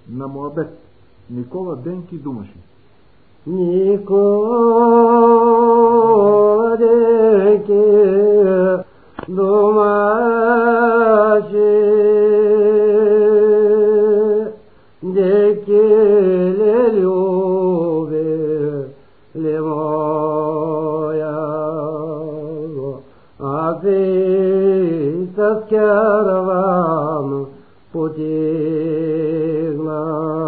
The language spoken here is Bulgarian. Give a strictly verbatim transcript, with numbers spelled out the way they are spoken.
на Моабет. Никола Денки думаше. Никола Денки думаше, Денки ли люби ли моя, а ти с караван потигна.